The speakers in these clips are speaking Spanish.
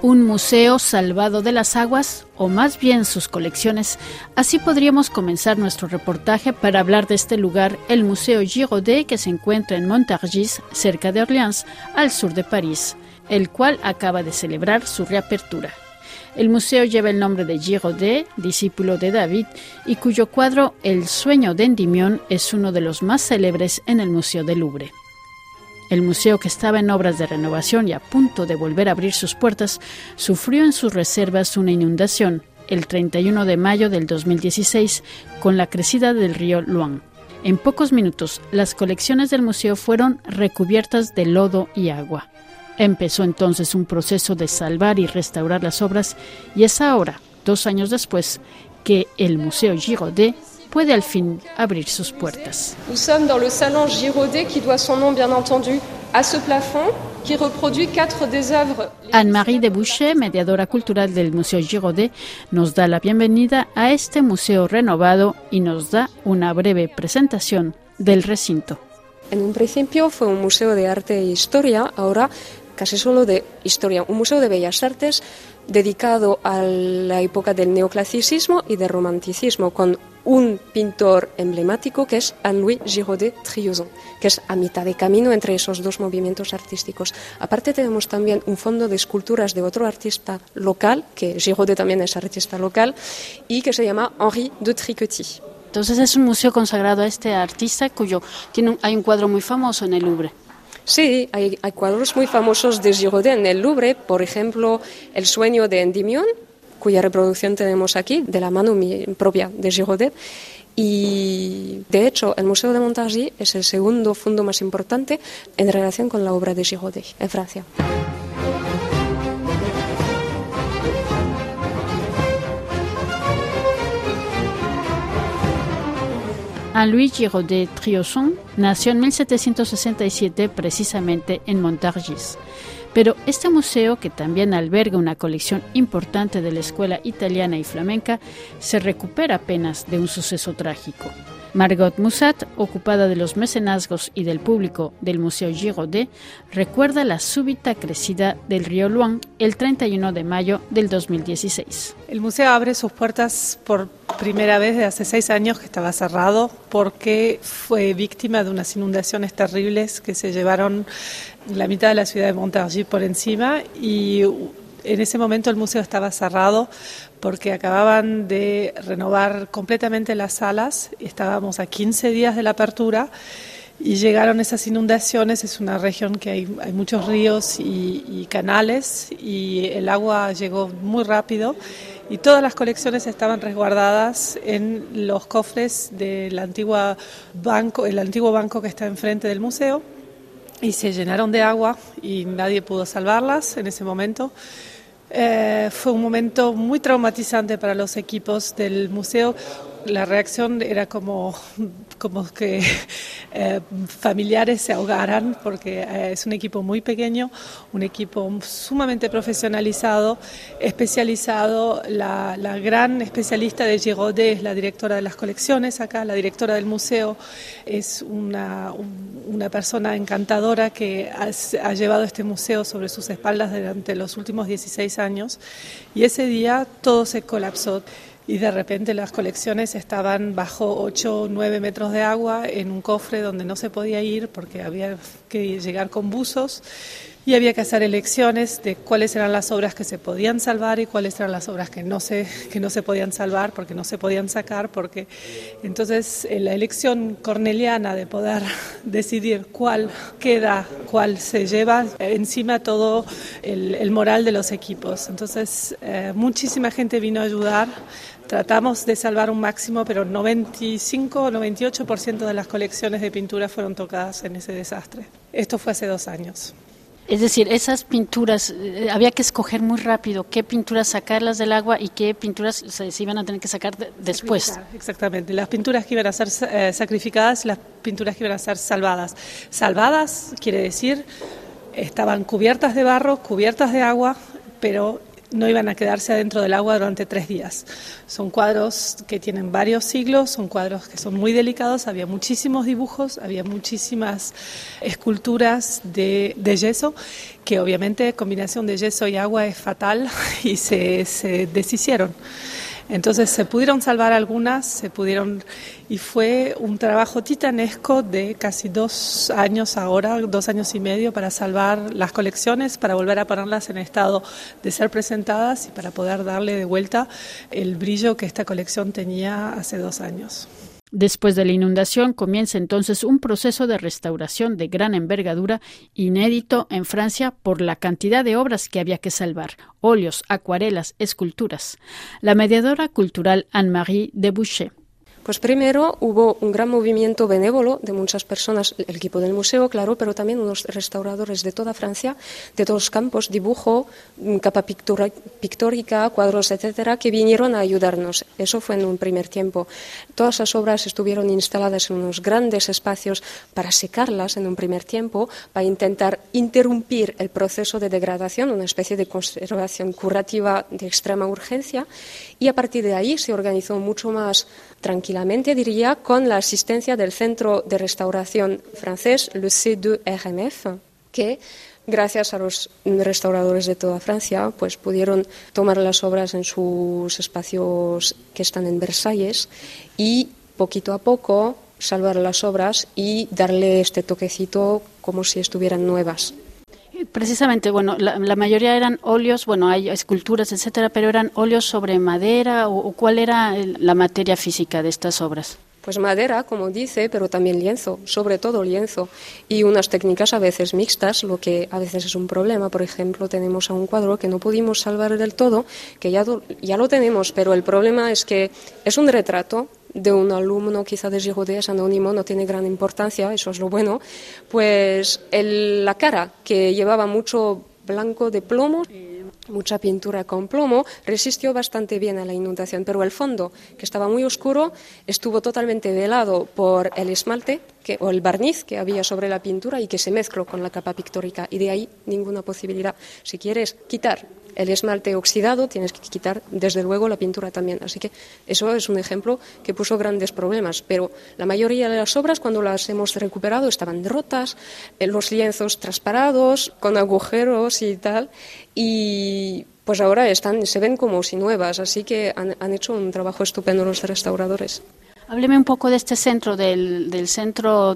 Un museo salvado de las aguas, o más bien sus colecciones. Así podríamos comenzar nuestro reportaje para hablar de este lugar, el Museo Giraudet, que se encuentra en Montargis, cerca de Orleans, al sur de París, el cual acaba de celebrar su reapertura. El museo lleva el nombre de Giraudet, discípulo de David, y cuyo cuadro El sueño de Endymion es uno de los más célebres en el Museo del Louvre. El museo, que estaba en obras de renovación y a punto de volver a abrir sus puertas, sufrió en sus reservas una inundación el 31 de mayo del 2016 con la crecida del río Loing. En pocos minutos, las colecciones del museo fueron recubiertas de lodo y agua. Empezó entonces un proceso de salvar y restaurar las obras y es ahora, 2 años después, que el Museo Giraudet puede al fin abrir sus puertas. Nous sommes dans le salon Giraudet qui doit son nom bien entendu à ce plafond qui reproduit 4 des œuvres. Anne-Marie Debouché, mediadora cultural del Museo Giraudet, nos da la bienvenida a este museo renovado y nos da una breve presentación del recinto. En un principio fue un museo de arte e historia, ahora casi solo de historia, un museo de bellas artes dedicado a la época del neoclasicismo y del romanticismo, con un pintor emblemático que es Anne-Louis Giraudet-Triauzon, que es a mitad de camino entre esos dos movimientos artísticos. Aparte tenemos también un fondo de esculturas de otro artista local, que Giraudet también es artista local, y que se llama Henri de Triquety. Entonces es un museo consagrado a este artista hay un cuadro muy famoso en el Louvre. Sí, hay cuadros muy famosos de Giraudet en el Louvre, por ejemplo, El sueño de Endymion, cuya reproducción tenemos aquí, de la mano propia de Giraudet. Y, de hecho, el Museo de Montargis es el segundo fondo más importante en relación con la obra de Giraudet en Francia. Anne-Louis Giraudet-Triauzon nació en 1767 precisamente en Montargis. Pero este museo, que también alberga una colección importante de la escuela italiana y flamenca, se recupera apenas de un suceso trágico. Margot Musat, ocupada de los mecenazgos y del público del Museo Giraudet, recuerda la súbita crecida del río Loing el 31 de mayo del 2016. El museo abre sus puertas por primera vez de hace 6 años que estaba cerrado porque fue víctima de unas inundaciones terribles que se llevaron la mitad de la ciudad de Montargis por encima y en ese momento el museo estaba cerrado porque acababan de renovar completamente las salas, estábamos a 15 días de la apertura y llegaron esas inundaciones. Es una región que hay muchos ríos y canales y el agua llegó muy rápido y todas las colecciones estaban resguardadas en los cofres del antiguo banco que está enfrente del museo y se llenaron de agua y nadie pudo salvarlas en ese momento. Fue un momento muy traumatizante para los equipos del museo. La reacción era como que familiares se ahogaran porque es un equipo muy pequeño, un equipo sumamente profesionalizado, especializado. La gran especialista de Giraudet es la directora de las colecciones acá, la directora del museo es una persona encantadora que ha llevado este museo sobre sus espaldas durante los últimos 16 años y ese día todo se colapsó. Y de repente las colecciones estaban bajo 8 o 9 metros de agua en un cofre donde no se podía ir porque había que llegar con buzos y había que hacer elecciones de cuáles eran las obras que se podían salvar y cuáles eran las obras que no se podían salvar porque no se podían sacar. Porque entonces la elección corneliana de poder decidir cuál queda, cuál se lleva encima todo el moral de los equipos. Entonces muchísima gente vino a ayudar. Tratamos de salvar un máximo, pero 95 o 98% de las colecciones de pintura fueron tocadas en ese desastre. Esto fue hace 2 años. Es decir, esas pinturas, había que escoger muy rápido qué pinturas sacarlas del agua y qué pinturas se iban a tener que sacar después. Exactamente, las pinturas que iban a ser sacrificadas y las pinturas que iban a ser salvadas. Salvadas quiere decir, estaban cubiertas de barro, cubiertas de agua, pero no iban a quedarse adentro del agua durante 3 días. Son cuadros que tienen varios siglos, son cuadros que son muy delicados, había muchísimos dibujos, había muchísimas esculturas de yeso, que obviamente combinación de yeso y agua es fatal y se deshicieron. Entonces se pudieron salvar algunas, y fue un trabajo titanesco de casi 2 años ahora, 2 años y medio para salvar las colecciones, para volver a ponerlas en estado de ser presentadas y para poder darle de vuelta el brillo que esta colección tenía hace 2 años. Después de la inundación comienza entonces un proceso de restauración de gran envergadura, inédito en Francia por la cantidad de obras que había que salvar, óleos, acuarelas, esculturas. La mediadora cultural Anne-Marie Debouché. Pues primero hubo un gran movimiento benévolo de muchas personas, el equipo del museo, claro, pero también unos restauradores de toda Francia, de todos los campos, dibujo, capa pictórica, cuadros, etcétera, que vinieron a ayudarnos. Eso fue en un primer tiempo. Todas las obras estuvieron instaladas en unos grandes espacios para secarlas en un primer tiempo, para intentar interrumpir el proceso de degradación, una especie de conservación curativa de extrema urgencia, y a partir de ahí se organizó mucho más tranquilamente, diría, con la asistencia del Centro de Restauración francés, le C2RMF, que gracias a los restauradores de toda Francia, pues pudieron tomar las obras en sus espacios que están en Versalles y poquito a poco salvar las obras y darle este toquecito como si estuvieran nuevas. Precisamente, bueno, la mayoría eran óleos, bueno, hay esculturas, etcétera, pero eran óleos sobre madera o ¿cuál era la materia física de estas obras? Pues madera, como dice, pero también lienzo, sobre todo lienzo, y unas técnicas a veces mixtas, lo que a veces es un problema. Por ejemplo, tenemos a un cuadro que no pudimos salvar del todo, que ya lo tenemos, pero el problema es que es un retrato de un alumno quizá de Girodet, es anónimo, no tiene gran importancia, eso es lo bueno, pues la cara, que llevaba mucho blanco de plomo, mucha pintura con plomo, resistió bastante bien a la inundación, pero el fondo, que estaba muy oscuro, estuvo totalmente velado por el esmalte o el barniz que había sobre la pintura y que se mezcló con la capa pictórica, y de ahí ninguna posibilidad. Si quieres quitar el esmalte oxidado, tienes que quitar desde luego la pintura también. Así que eso es un ejemplo que puso grandes problemas, pero la mayoría de las obras, cuando las hemos recuperado, estaban rotas, los lienzos trasparados, con agujeros y tal, y pues ahora se ven como si nuevas, así que han hecho un trabajo estupendo los restauradores. Hábleme un poco de este centro, del centro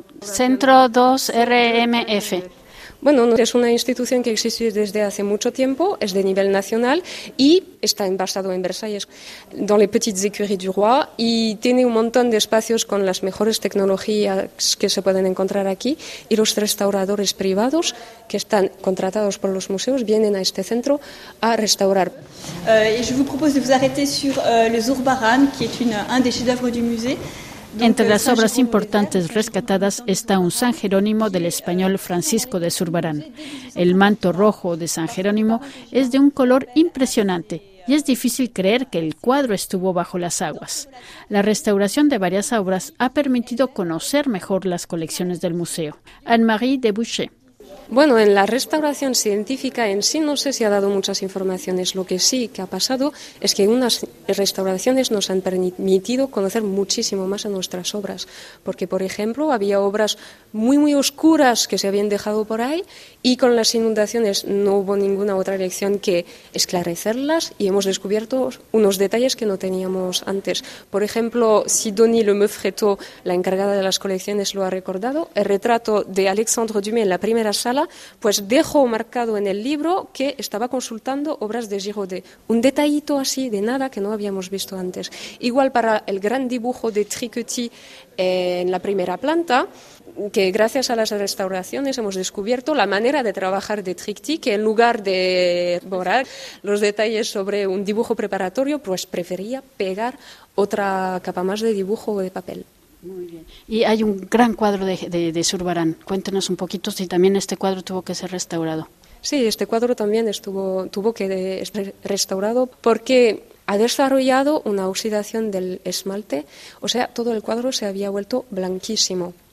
2RMF. Bueno, es una institución que existe desde hace mucho tiempo, es de nivel nacional y está basado en Versalles, dans les petites écuries du roi, y tiene un montón de espacios con las mejores tecnologías que se pueden encontrar aquí, y los restauradores privados que están contratados por los museos vienen a este centro a restaurar. Je vous propose de vous arrêter sur le Zurbaran, qui est un des chefs-d'œuvre du musée. Entre las obras importantes rescatadas está un San Jerónimo del español Francisco de Zurbarán. El manto rojo de San Jerónimo es de un color impresionante y es difícil creer que el cuadro estuvo bajo las aguas. La restauración de varias obras ha permitido conocer mejor las colecciones del museo. Anne-Marie Debouché. Bueno, en la restauración científica en sí no sé si ha dado muchas informaciones. Lo que sí que ha pasado es que unas restauraciones nos han permitido conocer muchísimo más a nuestras obras. Porque, por ejemplo, había obras muy, muy oscuras que se habían dejado por ahí y con las inundaciones no hubo ninguna otra elección que esclarecerlas y hemos descubierto unos detalles que no teníamos antes. Por ejemplo, Sidonie Lemeufretot, la encargada de las colecciones, lo ha recordado. El retrato de Alexandre Dumas en la primera sala, pues dejó marcado en el libro que estaba consultando obras de Girodet. Un detallito así de nada que no habíamos visto antes. Igual para el gran dibujo de Triquetis en la primera planta, que gracias a las restauraciones hemos descubierto la manera de trabajar de Triquetis, que en lugar de borrar los detalles sobre un dibujo preparatorio, pues prefería pegar otra capa más de dibujo o de papel. Muy bien. Y hay un gran cuadro de Zurbarán. Cuéntenos un poquito si también este cuadro tuvo que ser restaurado. Sí, este cuadro también tuvo que ser restaurado porque ha desarrollado una oxidación del esmalte, o sea, todo el cuadro se había vuelto blanquísimo.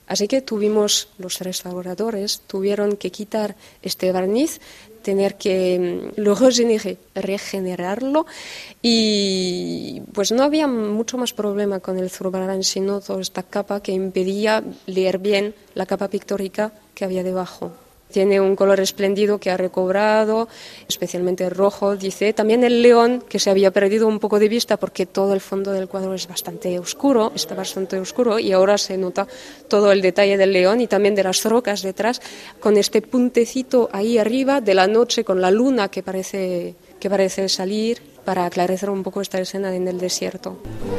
Así que los restauradores tuvieron que quitar este barniz, tener que regenerarlo, y pues no había mucho más problema con el zurbarán, sino toda esta capa que impedía leer bien la capa pictórica que había debajo. Tiene un color espléndido que ha recobrado, especialmente rojo, dice. También el león, que se había perdido un poco de vista porque todo el fondo del cuadro es bastante oscuro, está bastante oscuro, y ahora se nota todo el detalle del león y también de las rocas detrás, con este puntecito ahí arriba de la noche con la luna que parece salir para aclarecer un poco esta escena en el desierto.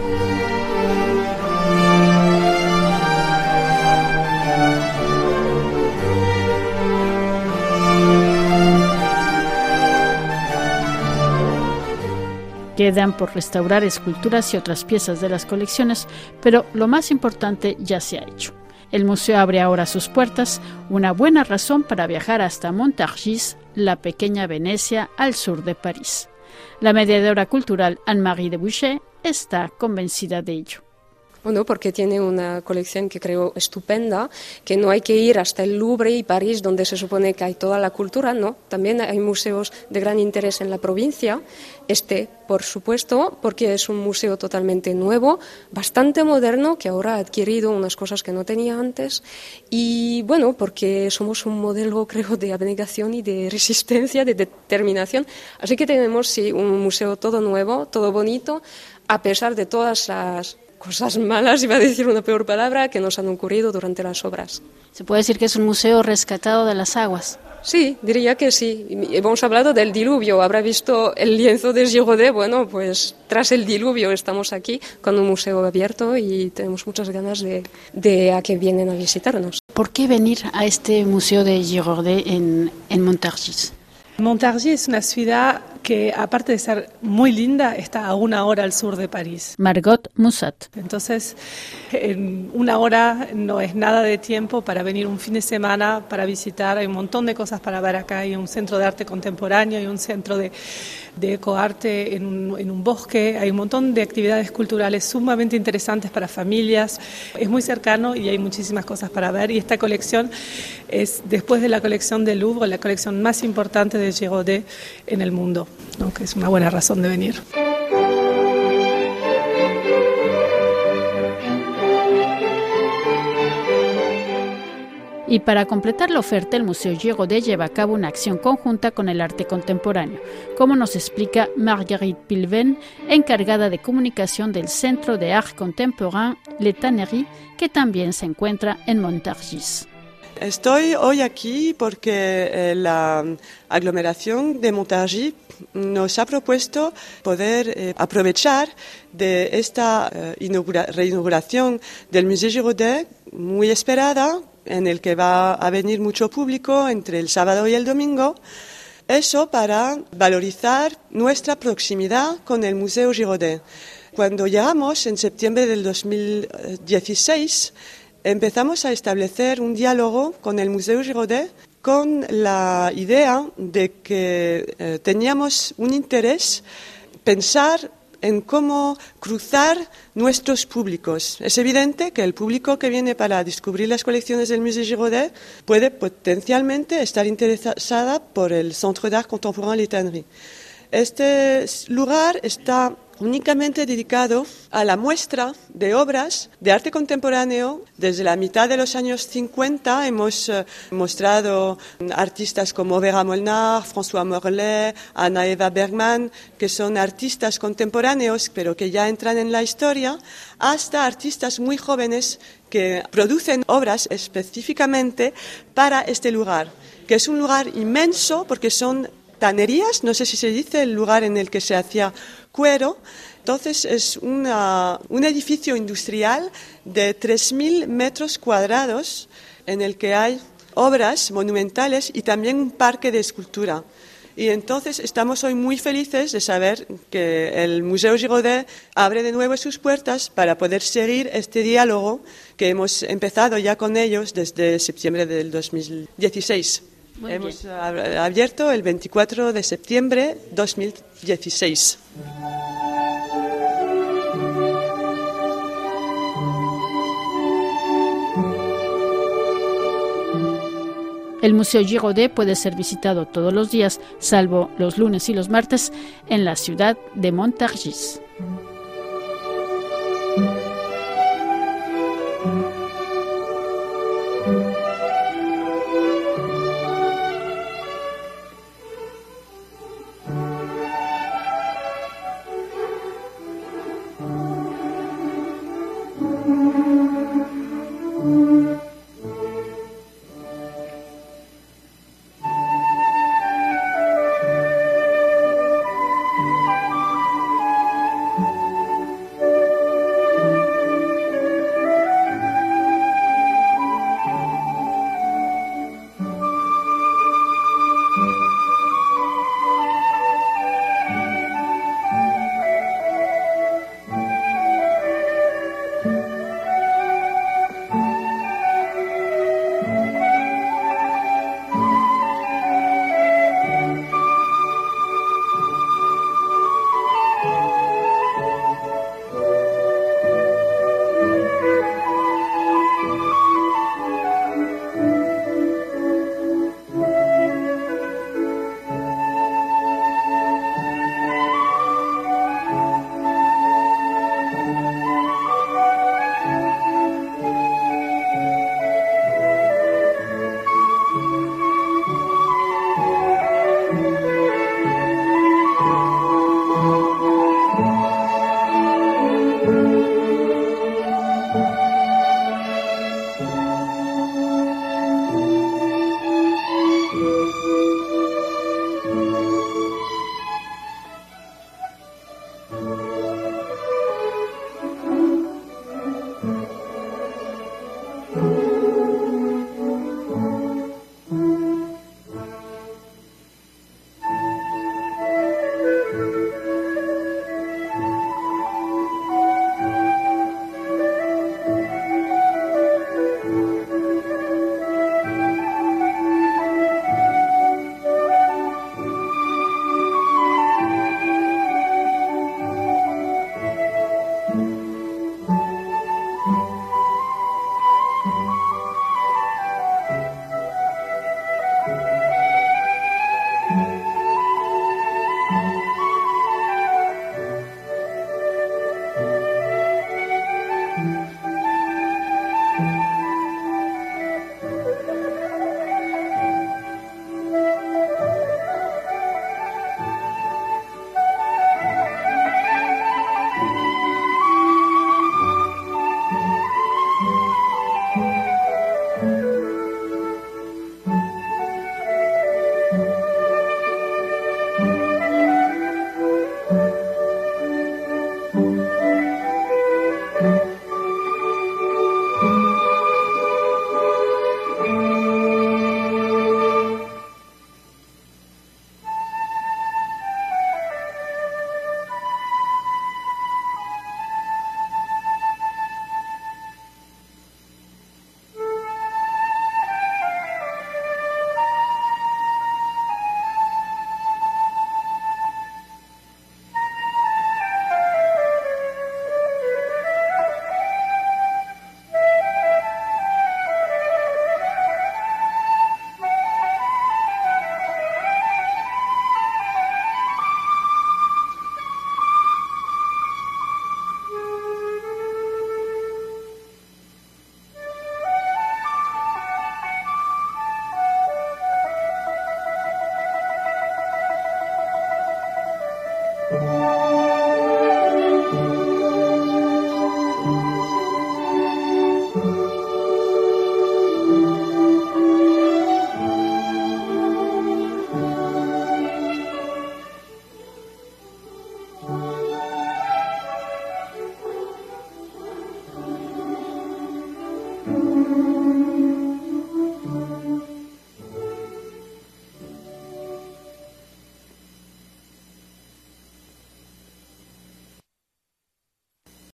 Quedan por restaurar esculturas y otras piezas de las colecciones, pero lo más importante ya se ha hecho. El museo abre ahora sus puertas, una buena razón para viajar hasta Montargis, la pequeña Venecia al sur de París. La mediadora cultural Anne-Marie de Bouchet está convencida de ello. Bueno, porque tiene una colección que creo estupenda, que no hay que ir hasta el Louvre y París, donde se supone que hay toda la cultura, no. También hay museos de gran interés en la provincia. Por supuesto, porque es un museo totalmente nuevo, bastante moderno, que ahora ha adquirido unas cosas que no tenía antes. Y bueno, porque somos un modelo, creo, de abnegación y de resistencia, de determinación. Así que tenemos, sí, un museo todo nuevo, todo bonito, a pesar de todas las cosas malas, iba a decir una peor palabra, que nos han ocurrido durante las obras. ¿Se puede decir que es un museo rescatado de las aguas? Sí, diría que sí. Hemos hablado del diluvio. Habrá visto el lienzo de Girodet. Bueno, pues tras el diluvio estamos aquí con un museo abierto y tenemos muchas ganas de a que vienen a visitarnos. ¿Por qué venir a este museo de Girodet en Montargis? Montargis es una ciudad que, aparte de ser muy linda, está a 1 hora al sur de París. Margot Musat. Entonces, en 1 hora no es nada de tiempo para venir un fin de semana para visitar. Hay un montón de cosas para ver acá. Hay un centro de arte contemporáneo, hay un centro de ecoarte en un bosque. Hay un montón de actividades culturales sumamente interesantes para familias. Es muy cercano y hay muchísimas cosas para ver. Y esta colección es, después de la colección del Louvre, la colección más importante de Girodet en el mundo, ¿no? Que es una buena razón de venir. Y para completar la oferta, el Museo Girodet lleva a cabo una acción conjunta con el arte contemporáneo, como nos explica Marguerite Pilven, encargada de comunicación del Centro de Art Contemporain Les Tanneries, que también se encuentra en Montargis. Estoy hoy aquí porque la aglomeración de Montargis nos ha propuesto poder aprovechar de esta reinauguración del Museo Girodet, muy esperada, en el que va a venir mucho público entre el sábado y el domingo. Eso para valorizar nuestra proximidad con el Museo Girodet. Cuando llegamos en septiembre del 2016, empezamos a establecer un diálogo con el Museo Girodet con la idea de que teníamos un interés pensar en cómo cruzar nuestros públicos. Es evidente que el público que viene para descubrir las colecciones del Museo Girodet puede potencialmente estar interesada por el Centre d'Art Contemporain Les Tanneries. Este lugar está únicamente dedicado a la muestra de obras de arte contemporáneo. Desde la mitad de los años 50 hemos mostrado artistas como Vera Molnar, François Morlet, Anna Eva Bergman, que son artistas contemporáneos pero que ya entran en la historia, hasta artistas muy jóvenes que producen obras específicamente para este lugar, que es un lugar inmenso porque son tannerías, no sé si se dice el lugar en el que se hacía cuero. Entonces es un edificio industrial de 3.000 metros cuadrados en el que hay obras monumentales y también un parque de escultura. Y entonces estamos hoy muy felices de saber que el Museo Girodet abre de nuevo sus puertas para poder seguir este diálogo que hemos empezado ya con ellos desde septiembre del 2016. Hemos abierto el 24 de septiembre de 2016. El Museo Giraudet puede ser visitado todos los días, salvo los lunes y los martes, en la ciudad de Montargis.